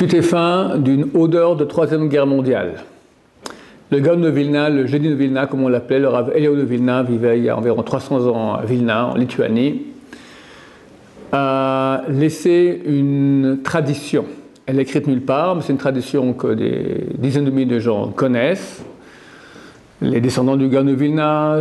Suite et fin d'une odeur de Troisième Guerre mondiale. Le Gaon de Vilna, le génie de Vilna, comme on l'appelait, le Rav Eliyahu de Vilna, vivait il y a environ 300 ans à Vilna, en Lituanie, a laissé une tradition. Elle est écrite nulle part, mais c'est une tradition que des dizaines de milliers de gens connaissent. Les descendants du Gaon de Vilna,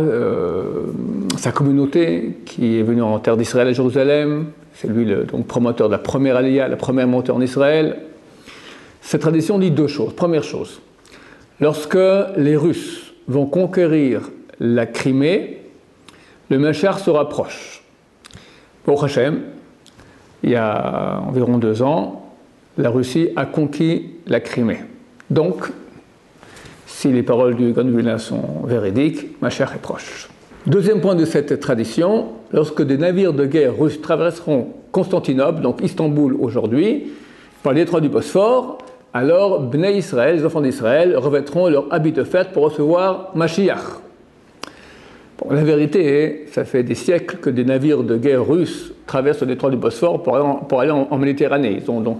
sa communauté qui est venue en terre d'Israël à Jérusalem, c'est lui le promoteur de la première Aliyah, la première montée en Israël. Cette tradition dit deux choses. Première chose, lorsque les Russes vont conquérir la Crimée, le Mashiach se rapproche. Pour Hachem, il y a environ 2 ans, la Russie a conquis la Crimée. Donc, si les paroles du Gaon de Vilna sont véridiques, Mashiach est proche. Deuxième point de cette tradition, lorsque des navires de guerre russes traverseront Constantinople, donc Istanbul aujourd'hui, par le détroit du Bosphore, alors Bnei Israël, les enfants d'Israël, revêteront leur habit de fête pour recevoir Mashiach. Bon, la vérité, ça fait des siècles que des navires de guerre russes traversent le détroit du Bosphore pour aller en Méditerranée. Ils ont donc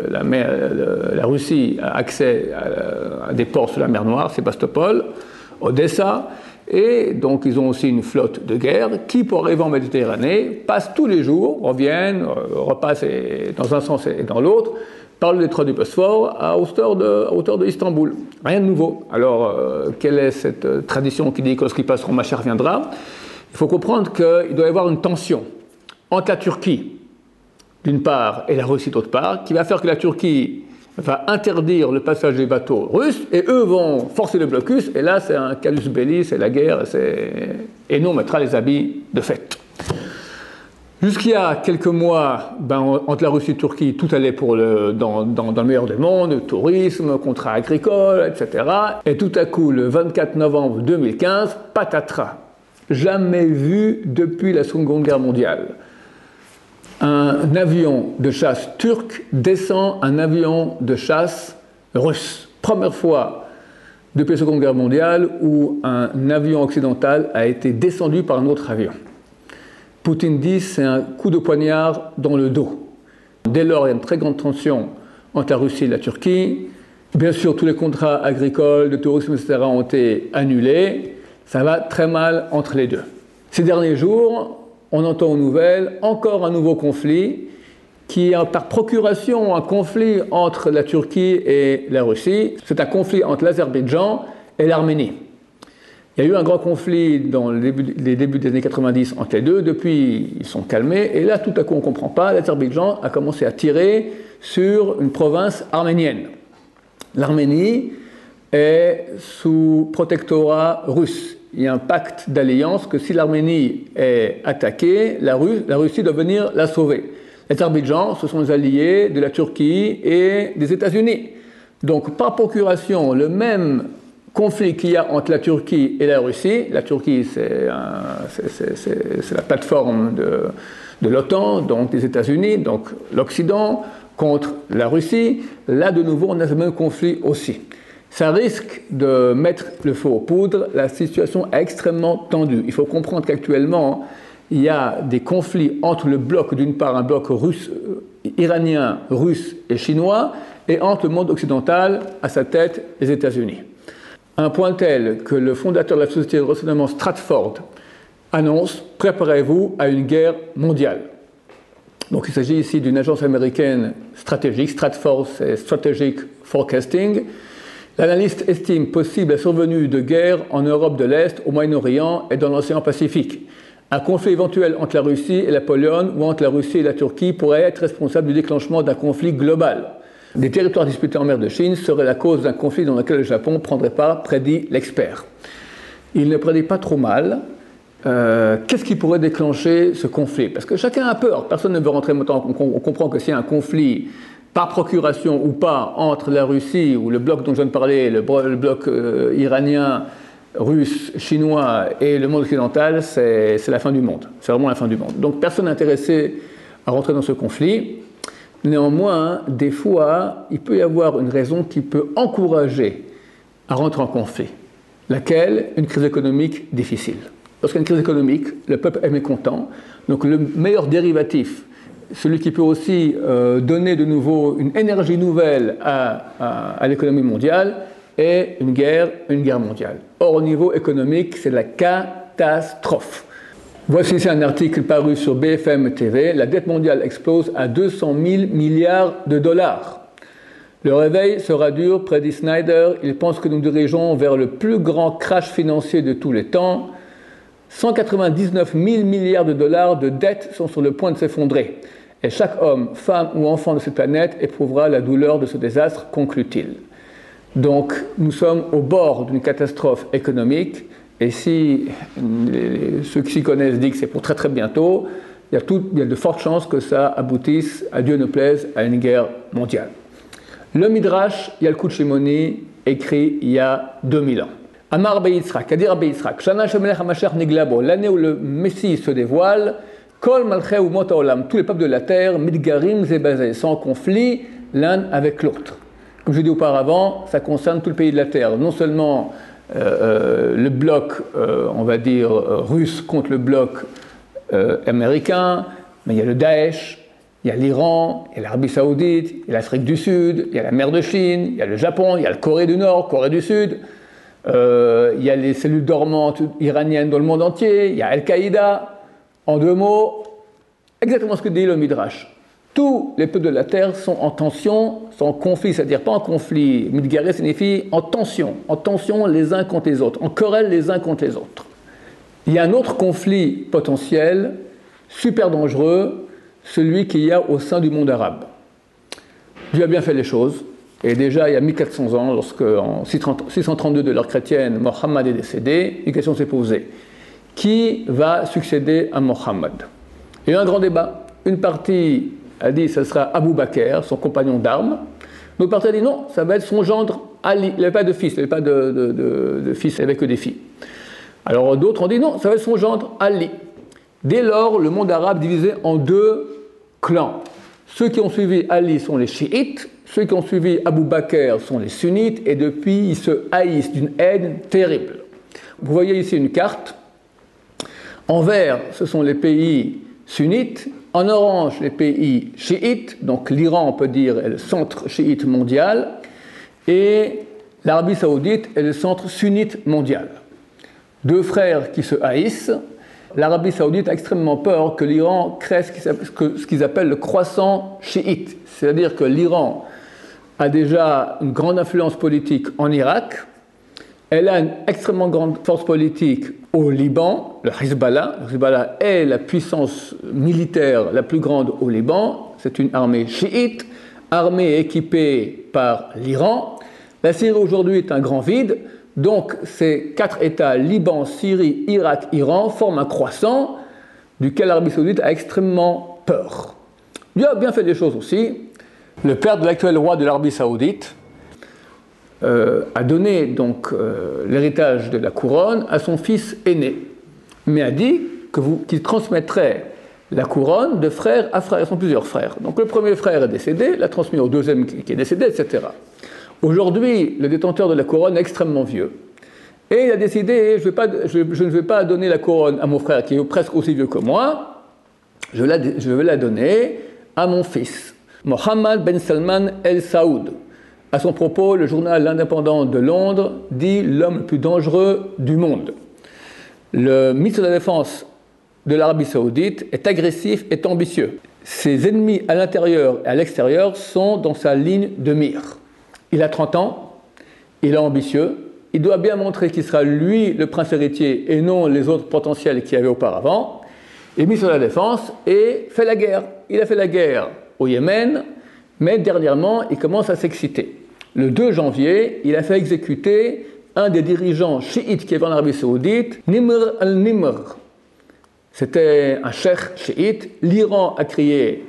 la Russie a accès à des ports sur la mer Noire, Sébastopol, Odessa, et donc ils ont aussi une flotte de guerre qui, pour arriver en Méditerranée, passe tous les jours, reviennent, repassent dans un sens et dans l'autre, par le détroit du Bosphore à hauteur de Istanbul. Rien de nouveau. Alors, quelle est cette tradition qui dit que lorsqu'ils passeront, Mashiach viendra? Il faut comprendre qu'il doit y avoir une tension entre la Turquie, d'une part, et la Russie, d'autre part, qui va faire que la Turquie va interdire le passage des bateaux russes, et eux vont forcer le blocus, et là, c'est un casus belli, c'est la guerre, et nous, on mettra les habits de fête. Jusqu'il y a quelques mois, entre la Russie et la Turquie, tout allait dans le meilleur des mondes, tourisme, contrats agricoles, etc. Et tout à coup, le 24 novembre 2015, patatras, jamais vu depuis la Seconde Guerre mondiale. Un avion de chasse turc descend un avion de chasse russe. Première fois depuis la Seconde Guerre mondiale où un avion occidental a été descendu par un autre avion. Poutine dit c'est un coup de poignard dans le dos. Dès lors, il y a une très grande tension entre la Russie et la Turquie. Bien sûr, tous les contrats agricoles, de tourisme, etc. ont été annulés. Ça va très mal entre les deux. Ces derniers jours, on entend aux nouvelles encore un nouveau conflit qui est par procuration un conflit entre la Turquie et la Russie. C'est un conflit entre l'Azerbaïdjan et l'Arménie. Il y a eu un grand conflit dans les débuts des années 90 entre les deux. Depuis, ils sont calmés. Et là, tout à coup, on ne comprend pas. L'Azerbaïdjan a commencé à tirer sur une province arménienne. L'Arménie est sous protectorat russe. Il y a un pacte d'alliance que si l'Arménie est attaquée, la Russie doit venir la sauver. L'Azerbaïdjan, ce sont les alliés de la Turquie et des États-Unis. Donc, par procuration, le même conflit qu'il y a entre la Turquie et la Russie. La Turquie, c'est la plateforme de l'OTAN, donc des États-Unis, donc l'Occident, contre la Russie. Là, de nouveau, on a ce même conflit aussi. Ça risque de mettre le feu aux poudres. La situation est extrêmement tendue. Il faut comprendre qu'actuellement, il y a des conflits entre le bloc, d'une part, un bloc russe, iranien, russe et chinois, et entre le monde occidental, à sa tête, les États-Unis. Un point tel que le fondateur de la société de renseignement Stratford annonce « Préparez-vous à une guerre mondiale ». Donc il s'agit ici d'une agence américaine stratégique, Stratford, c'est Strategic Forecasting. L'analyste estime possible la survenue de guerres en Europe de l'Est, au Moyen-Orient et dans l'océan Pacifique. Un conflit éventuel entre la Russie et la Pologne ou entre la Russie et la Turquie pourrait être responsable du déclenchement d'un conflit global. Des territoires disputés en mer de Chine seraient la cause d'un conflit dans lequel le Japon prendrait part, prédit l'expert. Il ne prédit pas trop mal. Qu'est-ce qui pourrait déclencher ce conflit? Parce que chacun a peur, personne ne veut rentrer maintenant. On comprend que s'il y a un conflit, par procuration ou pas, entre la Russie ou le bloc dont je viens de parler, le bloc iranien, russe, chinois et le monde occidental, c'est la fin du monde. C'est vraiment la fin du monde. Donc personne n'est intéressé à rentrer dans ce conflit. Néanmoins, des fois, il peut y avoir une raison qui peut encourager à rentrer en conflit. Laquelle? Une crise économique difficile. Lorsqu'il y a une crise économique, le peuple est mécontent. Donc le meilleur dérivatif celui qui peut aussi donner de nouveau une énergie nouvelle à l'économie mondiale est une guerre mondiale. Or, au niveau économique, c'est la catastrophe. Voici ici un article paru sur BFM TV. La dette mondiale explose à 200 000 milliards de dollars. Le réveil sera dur, prédit Snyder. Il pense que nous dirigeons vers le plus grand crash financier de tous les temps. 199 000 milliards de dollars de dettes sont sur le point de s'effondrer. Et chaque homme, femme ou enfant de cette planète éprouvera la douleur de ce désastre, conclut-il. Donc, nous sommes au bord d'une catastrophe économique. Et si ceux qui s'y connaissent disent que c'est pour très très bientôt, il y a de fortes chances que ça aboutisse, à Dieu ne plaise, à une guerre mondiale. Le Midrash, il y a le coup de Shimoni, écrit il y a 2000 ans. Amar Beyitzrak, Kadir Beyitzrak, Shana Shemelech HaMashiach Niglabo, l'année où le Messie se dévoile, Kol Malchei Umot HaOlam, tous les peuples de la terre, Midgarim Zebazé, sans conflit l'un avec l'autre. Comme je l'ai dit auparavant, ça concerne tout le pays de la terre, non seulement le bloc, on va dire, russe contre le bloc américain, mais il y a le Daesh, il y a l'Iran, il y a l'Arabie Saoudite, il y a l'Afrique du Sud, il y a la mer de Chine, il y a le Japon, il y a la Corée du Nord, Corée du Sud, il y a les cellules dormantes iraniennes dans le monde entier, il y a Al-Qaïda. En deux mots, exactement ce que dit le Midrash. Tous les peuples de la terre sont en tension, sont en conflit, c'est-à-dire pas en conflit. Midgaré signifie en tension les uns contre les autres, en querelle les uns contre les autres. Il y a un autre conflit potentiel, super dangereux, celui qu'il y a au sein du monde arabe. Dieu a bien fait les choses, et déjà il y a 1400 ans, lorsque en 632 de l'ère chrétienne, Mohammed est décédé, une question s'est posée. Qui va succéder à Mohammed? Il y a eu un grand débat. Une partie a dit que ce sera Abu Bakr, son compagnon d'armes. L'autre partie a dit non, ça va être son gendre Ali. Il n'avait pas de fils, il n'avait pas de fils, il n'avait que des filles. Alors d'autres ont dit non, ça va être son gendre Ali. Dès lors, le monde arabe divisé en deux clans. Ceux qui ont suivi Ali sont les chiites, ceux qui ont suivi Abu Bakr sont les sunnites, et depuis ils se haïssent d'une haine terrible. Vous voyez ici une carte. En vert, ce sont les pays sunnites. En orange, les pays chiites. Donc l'Iran, on peut dire, est le centre chiite mondial. Et l'Arabie Saoudite est le centre sunnite mondial. Deux frères qui se haïssent. L'Arabie Saoudite a extrêmement peur que l'Iran crée ce qu'ils appellent le croissant chiite. C'est-à-dire que l'Iran a déjà une grande influence politique en Irak. Elle a une extrêmement grande force politique au Liban, le Hezbollah. Le Hezbollah est la puissance militaire la plus grande au Liban. C'est une armée chiite, armée équipée par l'Iran. La Syrie aujourd'hui est un grand vide. Donc ces quatre États, Liban, Syrie, Irak, Iran, forment un croissant duquel l'Arabie Saoudite a extrêmement peur. Dieu a bien fait des choses aussi. Le père de l'actuel roi de l'Arabie Saoudite a donné donc l'héritage de la couronne à son fils aîné, mais a dit qu'il transmettrait la couronne de frère à frère. Ils sont plusieurs frères. Donc le premier frère est décédé, l'a transmis au deuxième qui est décédé, etc. Aujourd'hui, le détenteur de la couronne est extrêmement vieux. Et il a décidé, je ne vais pas donner la couronne à mon frère qui est presque aussi vieux que moi, je vais la donner à mon fils, Mohammed Ben Salman El Saoud. À son propos, le journal L'Indépendant de Londres dit l'homme le plus dangereux du monde. Le ministre de la Défense de l'Arabie Saoudite est agressif et ambitieux. Ses ennemis à l'intérieur et à l'extérieur sont dans sa ligne de mire. Il a 30 ans, il est ambitieux, il doit bien montrer qu'il sera lui le prince héritier et non les autres potentiels qu'il y avait auparavant. Il est ministre de la Défense et fait la guerre. Il a fait la guerre au Yémen, mais dernièrement, il commence à s'exciter. Le 2 janvier, il a fait exécuter un des dirigeants chiites qui est en Arabie Saoudite, Nimr al-Nimr. C'était un cheikh chiite. L'Iran a crié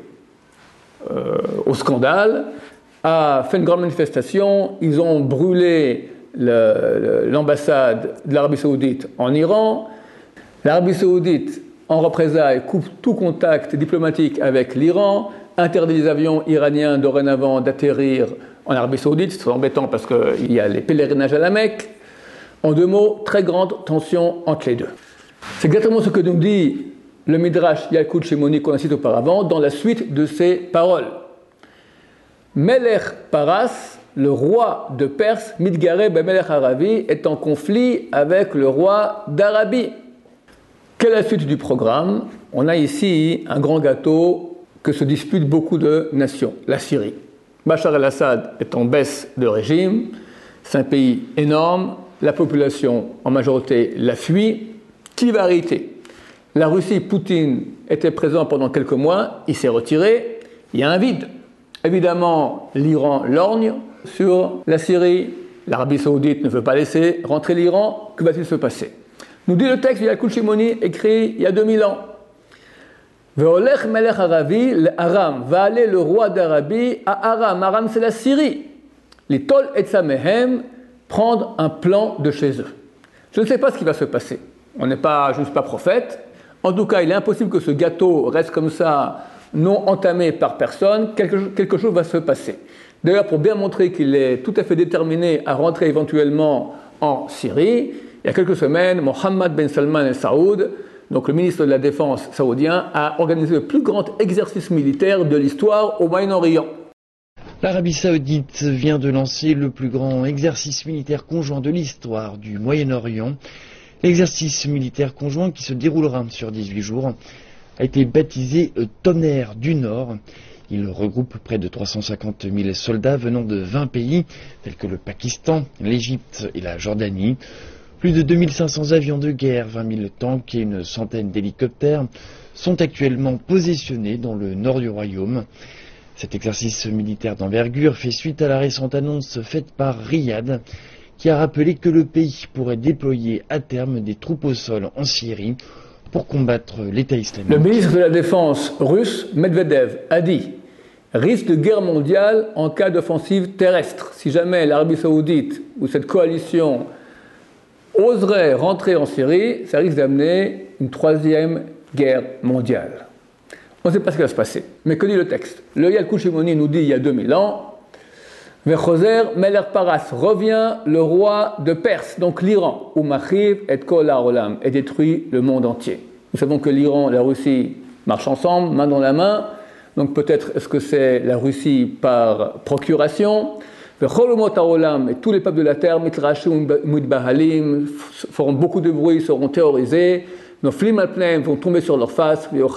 au scandale, a fait une grande manifestation. Ils ont brûlé l'ambassade de l'Arabie Saoudite en Iran. L'Arabie Saoudite, en représailles, coupe tout contact diplomatique avec l'Iran, interdit les avions iraniens dorénavant d'atterrir en Arabie Saoudite. C'est embêtant parce qu'il y a les pèlerinages à la Mecque. En deux mots, très grande tension entre les deux. C'est exactement ce que nous dit le Midrash Yalkut Shimoni qu'on a cité auparavant, dans la suite de ces paroles. Melech Paras, le roi de Perse, Midgare Bemelech Arabi, est en conflit avec le roi d'Arabie. Quelle est la suite du programme? On a ici un grand gâteau que se disputent beaucoup de nations, la Syrie. Bachar el-Assad est en baisse de régime, c'est un pays énorme, la population en majorité la fuit. Qui va hériter? La Russie, Poutine était présent pendant quelques mois, il s'est retiré, il y a un vide. Évidemment, l'Iran lorgne sur la Syrie, l'Arabie Saoudite ne veut pas laisser rentrer l'Iran, que va-t-il se passer? Nous dit le texte de Yalkut Shimoni écrit il y a 2000 ans. Ve'olech melech Arabi, Aram, va aller le roi d'Arabie à Aram. Aram, c'est la Syrie. Les Tol et Samehem, prendre un plan de chez eux. Je ne sais pas ce qui va se passer. Je ne suis pas prophète. En tout cas, il est impossible que ce gâteau reste comme ça, non entamé par personne. Quelque chose va se passer. D'ailleurs, pour bien montrer qu'il est tout à fait déterminé à rentrer éventuellement en Syrie, il y a quelques semaines, Mohammed Ben Salman El Saoud, donc le ministre de la Défense saoudien, a organisé le plus grand exercice militaire de l'histoire au Moyen-Orient. L'Arabie Saoudite vient de lancer le plus grand exercice militaire conjoint de l'histoire du Moyen-Orient. L'exercice militaire conjoint, qui se déroulera sur 18 jours, a été baptisé Tonnerre du Nord. Il regroupe près de 350 000 soldats venant de 20 pays, tels que le Pakistan, l'Égypte et la Jordanie. Plus de 2500 avions de guerre, 20 000 tanks et une centaine d'hélicoptères sont actuellement positionnés dans le nord du royaume. Cet exercice militaire d'envergure fait suite à la récente annonce faite par Riyad, qui a rappelé que le pays pourrait déployer à terme des troupes au sol en Syrie pour combattre l'État islamique. Le ministre de la Défense russe, Medvedev, a dit « risque de guerre mondiale en cas d'offensive terrestre ». Si jamais l'Arabie Saoudite ou cette coalition oserait rentrer en Syrie, ça risque d'amener une troisième guerre mondiale. On ne sait pas ce qui va se passer. Mais que dit le texte? Le Yalkut Shimoni nous dit il y a 2000 ans, Vechoser Melech Paras, revient le roi de Perse, donc l'Iran, Umachiv et Kol HaOlam, et détruit le monde entier. Nous savons que l'Iran et la Russie marchent ensemble, main dans la main, donc peut-être est-ce que c'est la Russie par procuration. Vechol Umot HaOlam, et tous les peuples de la terre, Mitrashim Mudbahalim, feront beaucoup de bruit, seront terrorisés. Nos flim al-pneim vont tomber sur leur face, ils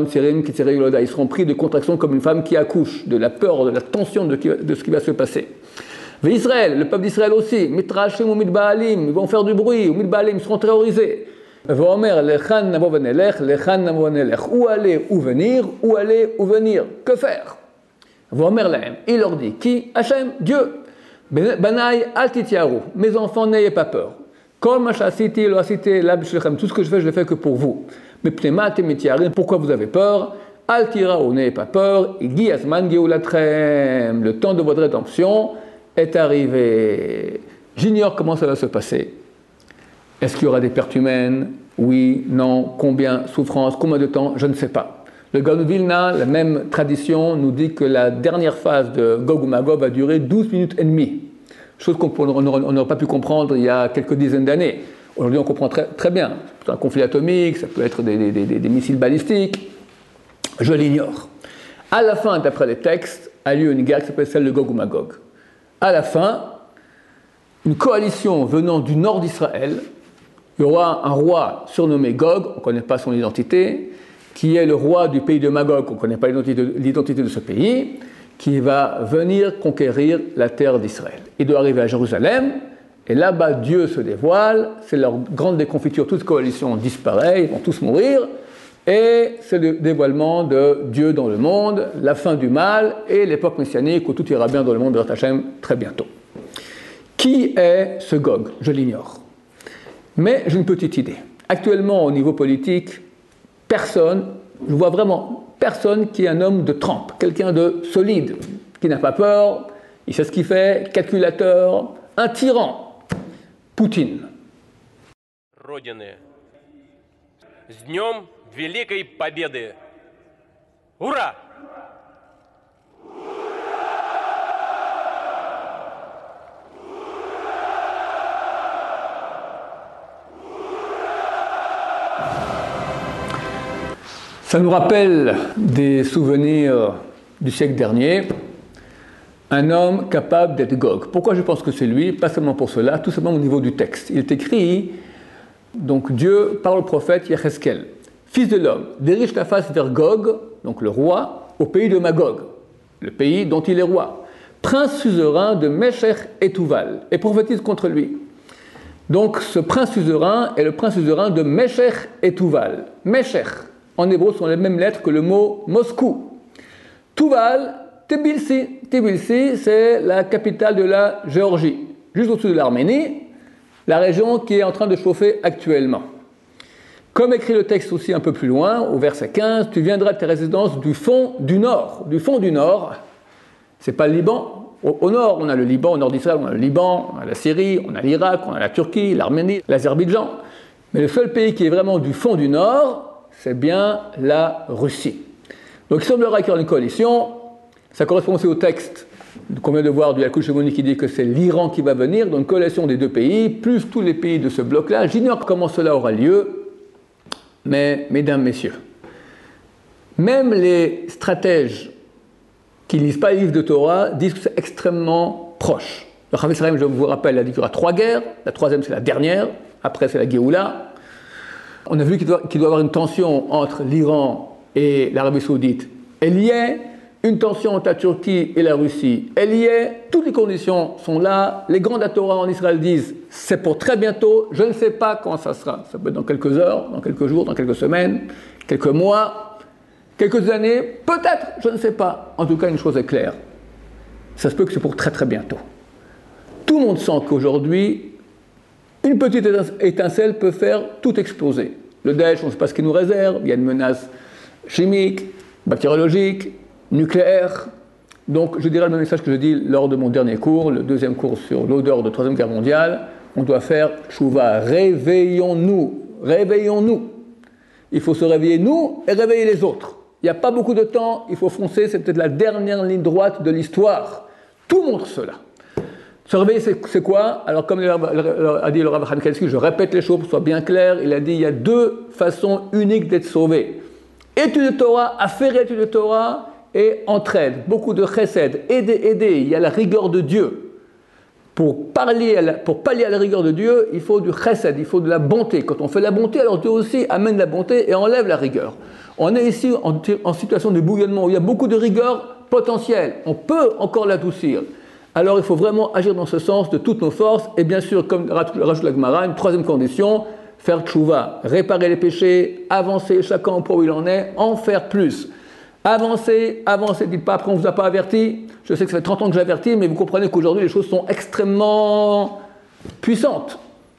seront pris de contraction comme une femme qui accouche, de la peur, de la tension de ce qui va se passer. Israël, le peuple d'Israël aussi, mitrashim ou mitbaalim, ils vont faire du bruit, ou mitbaalim, ils seront terrorisés. Vomer lechan navo venelech, lechan navo venelech, où aller, où venir, où aller, où venir, que faire? Vomer lahem, il leur dit, qui? Hachem, Dieu. Banaï al titiaru, mes enfants, n'ayez pas peur. Tout ce que je fais, je le fais que pour vous. Mais pourquoi vous avez peur? Altira, n'ayez pas peur. Le temps de votre rédemption est arrivé. J'ignore comment ça va se passer. Est-ce qu'il y aura des pertes humaines? Oui, non, combien? Souffrance, combien de temps? Je ne sais pas. Le Gaon de Vilna, la même tradition, nous dit que la dernière phase de Gog ou Magog va durer 12 minutes et demie. Chose qu'on n'aurait pas pu comprendre il y a quelques dizaines d'années. Aujourd'hui, on comprend très bien. C'est un conflit atomique, ça peut être des missiles balistiques. Je l'ignore. À la fin, d'après les textes, a lieu une guerre qui s'appelle celle de Gog ou Magog. À la fin, une coalition venant du nord d'Israël, il y aura un roi surnommé Gog, on ne connaît pas son identité, qui est le roi du pays de Magog, on ne connaît pas l'identité de ce pays, qui va venir conquérir la terre d'Israël. Il doit arriver à Jérusalem, et là-bas Dieu se dévoile, c'est leur grande déconfiture, toute coalition disparaît, ils vont tous mourir, et c'est le dévoilement de Dieu dans le monde, la fin du mal, et l'époque messianique où tout ira bien dans le monde de Hachem très bientôt. Qui est ce Gog? Je l'ignore. Mais j'ai une petite idée. Actuellement, au niveau politique, personne, je vois vraiment personne qui est un homme de trempe, quelqu'un de solide, qui n'a pas peur, il sait ce qu'il fait, calculateur, un tyran, Poutine. Родины. С днем Великой Победы! Ура! Ça nous rappelle des souvenirs du siècle dernier. Un homme capable d'être Gog. Pourquoi je pense que c'est lui? Pas seulement pour cela, tout simplement au niveau du texte. Il est écrit, donc Dieu parle au prophète Yecheskel. Fils de l'homme, dirige ta face vers Gog, donc le roi, au pays de Magog, le pays dont il est roi. Prince suzerain de Meshech et Tuval, et prophétise contre lui. Donc ce prince suzerain est le prince suzerain de Meshech et Tuval. Meshech, en hébreu, sont les mêmes lettres que le mot Moscou. Tuval, Tbilisi. Tbilisi, c'est la capitale de la Géorgie, juste au-dessus de l'Arménie, la région qui est en train de chauffer actuellement. Comme écrit le texte aussi un peu plus loin, au verset 15, tu viendras de tes résidences du fond du nord. Du fond du nord, c'est pas le Liban. Au nord, on a le Liban, au nord d'Israël, on a le Liban, on a la Syrie, on a l'Irak, on a la Turquie, l'Arménie, l'Azerbaïdjan. Mais le seul pays qui est vraiment du fond du nord, c'est bien la Russie. Donc il semblerait qu'il y ait une coalition. Ça correspond aussi au texte qu'on vient de voir du Yalkut Shimoni qui dit que c'est l'Iran qui va venir, donc une coalition des deux pays, plus tous les pays de ce bloc-là. J'ignore comment cela aura lieu, mais mesdames, messieurs, même les stratèges qui ne lisent pas les livres de Torah disent que c'est extrêmement proche. Le Chavetz Chaim, je vous rappelle, a dit qu'il y aura 3 guerres, la troisième c'est la dernière, après c'est la Géoula. On a vu qu'il doit y avoir une tension entre l'Iran et l'Arabie Saoudite. Elle y est. Une tension entre la Turquie et la Russie, elle y est, toutes les conditions sont là, les grands de la Torah en Israël disent c'est pour très bientôt, je ne sais pas quand ça sera, ça peut être dans quelques heures, dans quelques jours, dans quelques semaines, quelques mois, quelques années, peut-être, je ne sais pas. En tout cas, une chose est claire, ça se peut que c'est pour très très bientôt. Tout le monde sent qu'aujourd'hui, une petite étincelle peut faire tout exploser. Le Daesh, on ne sait pas ce qu'il nous réserve, il y a une menace chimique, bactériologique, nucléaire. Donc je dirais le même message que je dis lors de mon dernier cours, le deuxième cours sur l'odeur de la Troisième Guerre mondiale. On doit faire tchouva, réveillons-nous, réveillons-nous. Il faut se réveiller nous et réveiller les autres. Il n'y a pas beaucoup de temps, il faut foncer, c'est peut-être la dernière ligne droite de l'histoire. Tout montre cela. Se réveiller, c'est quoi? Alors comme a dit le Rav Hankelski, je répète les choses pour que ce soit bien clair, il a dit il y a 2 façons uniques d'être sauvé. Étude de Torah, affaire étude de Torah, et entraide, beaucoup de chesed, aider, il y a la rigueur de Dieu. Pour pallier à la rigueur de Dieu, il faut du chesed, il faut de la bonté. Quand on fait la bonté, alors Dieu aussi amène la bonté et enlève la rigueur. On est ici en situation de bouillonnement où il y a beaucoup de rigueur potentielle. On peut encore l'adoucir. Alors il faut vraiment agir dans ce sens de toutes nos forces. Et bien sûr, comme rajoute la Gemara, une troisième condition, faire tchouva, réparer les péchés, avancer chacun au point où il en est, en faire plus. Avancez, dites pas, après on ne vous a pas averti. Je sais que ça fait 30 ans que j'avertis, mais vous comprenez qu'aujourd'hui les choses sont extrêmement puissantes.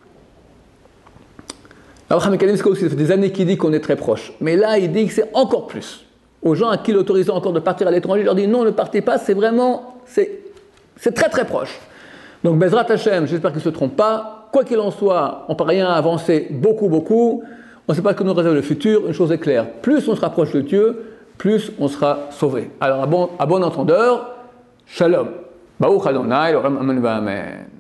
Alors Hamid Kalimska aussi, ça fait des années qu'il dit qu'on est très proche. Mais là, il dit que c'est encore plus. Aux gens à qui il autorise encore de partir à l'étranger, il leur dit non, ne partez pas, c'est très très proche. Donc Bezrat Hashem, j'espère qu'il ne se trompe pas. Quoi qu'il en soit, on ne peut rien avancer beaucoup. On ne sait pas ce que nous réserve le futur. Une chose est claire, plus on se rapproche de Dieu, plus on sera sauvé. Alors, à bon entendeur, shalom. Baruch Adonai, Amen.